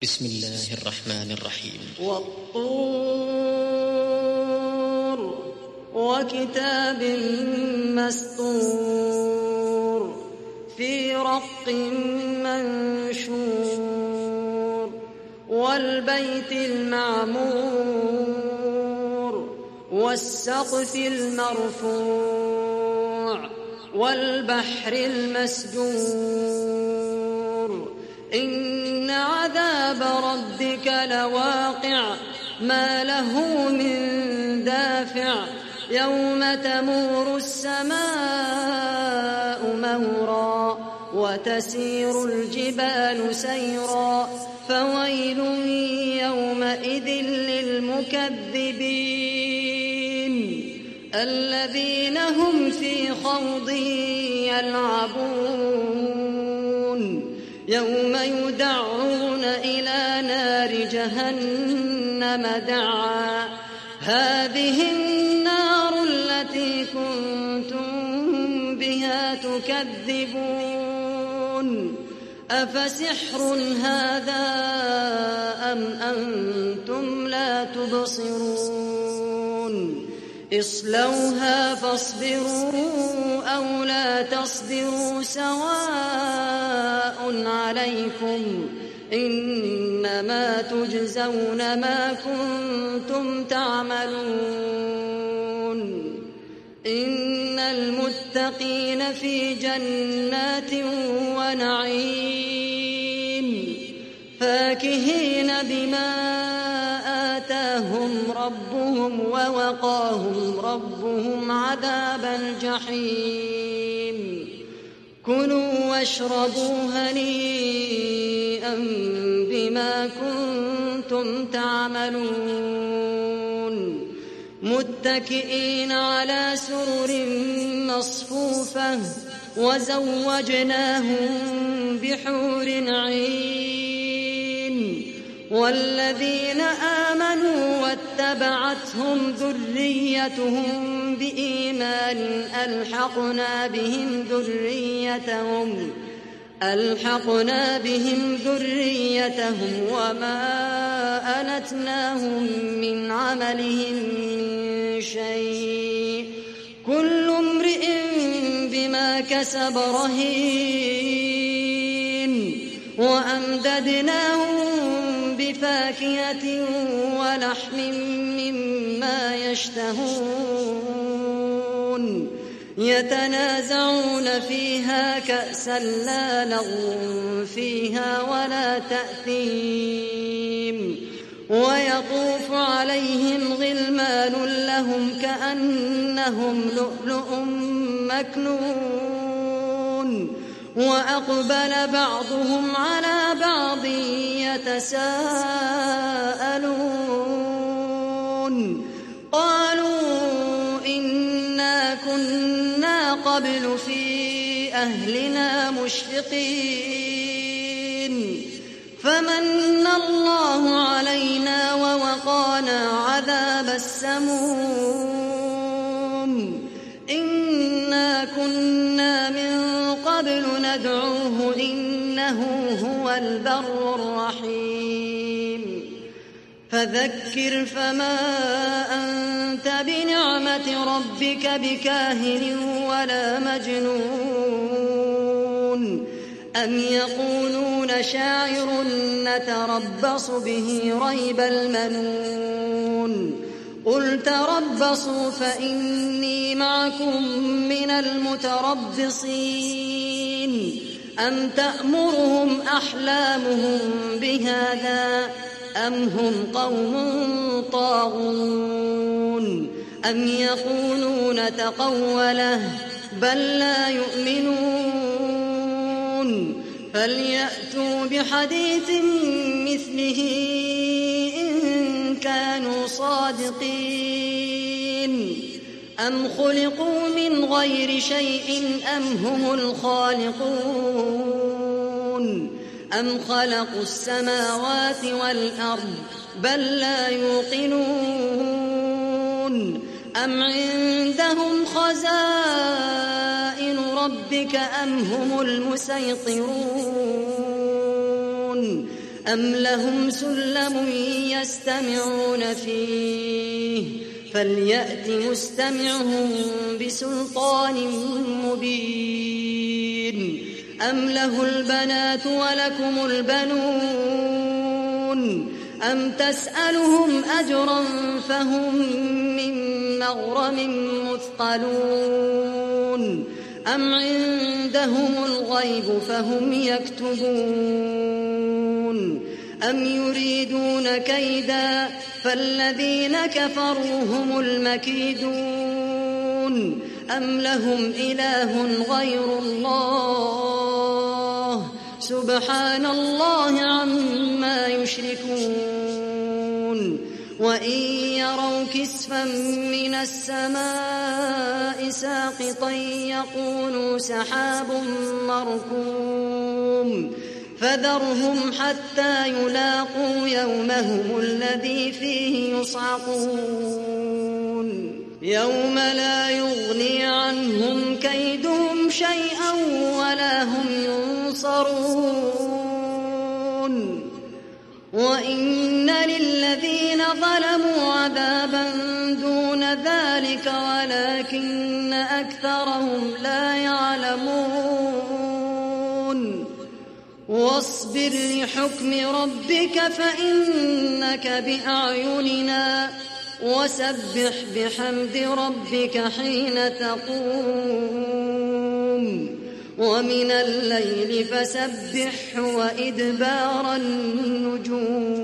بسم الله الرحمن الرحيم. والطور وكتاب مسطور في رق منشور والبيت المعمور والسقف المرفوع والبحر المسجور إن عذاب ربك لواقع ما له من دافع يوم تمور السماء مورا وتسير الجبال سيرا فويل يومئذ للمكذبين الذين هم في خوض يلعبون يوم يدعون إلى نار جهنم دعا هذه النار التي كنتم بها تكذبون أفسحر هذا أم أنتم لا تبصرون اصلوها فاصبروا أو لا تصبروا سواء عليكم إنما تجزون ما كنتم تعملون إن المتقين في جنات ونعيم فاكهين بما آتاهم ربهم ووقاهم ربهم عذاب الجحيم كلوا واشربوا هنيئا بما كنتم تعملون متكئين على سرر مصفوفة وزوجناهم بحور عين والذين آمنوا واتبعتهم ذريتهم بإيمان ألحقنا بهم ذريتهم وما ألتناهم من عملهم من شيء كل امرئ بما كسب رهين وأمددناهم بفاكهة ولحم مما يشتهون يتنازعون فيها كأسا لا لغو فيها ولا تأثيم ويطوف عليهم غلمان لهم كأنهم لؤلؤ مكنون وأقبل بعضهم على بعض يتساءلون قالوا إنا كنا قبل في أهلنا مشفقين فمن الله علينا ووقانا عذاب السموم إنا كنا من قبل ندعوه إنه هو البر الرحيم فذكر فما أنت بنعمة ربك بكاهن ولا مجنون أم يقولون شاعر نتربص به ريب المنون قل تربصوا فإني معكم من المتربصين أم تأمرهم أحلامهم بهذا أم هم قوم طاغون أم يقولون تقوله بل لا يؤمنون فليأتوا بحديث مثله إن كانوا صادقين أم خلقوا من غير شيء أم هم الخالقون أم خلقوا السماوات والأرض بل لا يوقنون أم عندهم خزائن ربك أم هم المسيطرون أم لهم سلم يستمعون فيه فليأت مستمعهم بسلطان مبين أم له البنات ولكم البنون أم تسألهم أجرا فهم من مغرم مثقلون أم عندهم الغيب فهم يكتبون أم يريدون كيدا فالذين كفروا هم المكيدون أم لهم إله غير الله سبحان الله عما يشركون وإن يروا كسفا من السماء ساقطا يقولوا سحاب مركوم فذرهم حتى يلاقوا يومهم الذي فيه يصعقون يوم لا يغني عنهم كيدهم شيئا ولا هم ينصرون وإن للذين ظلموا عذابا دون ذلك ولكن أكثرهم لا يعلمون واصبر لحكم ربك فإنك بأعيننا وسبح بحمد ربك حين تقوم ومن الليل فسبحه وإدبار النجوم